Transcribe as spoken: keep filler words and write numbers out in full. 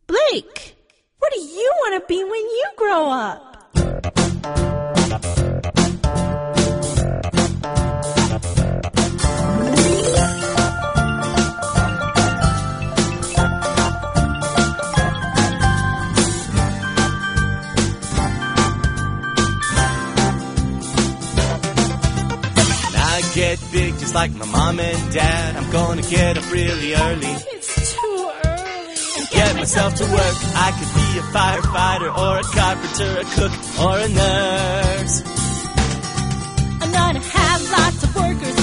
Blake, what do you want to be when you grow up? Get big just like my mom and dad. I'm gonna get up really early. It's too early. And get myself to work. I could be a firefighter or a carpenter, a cook or a nurse. I'm gonna have lots of workers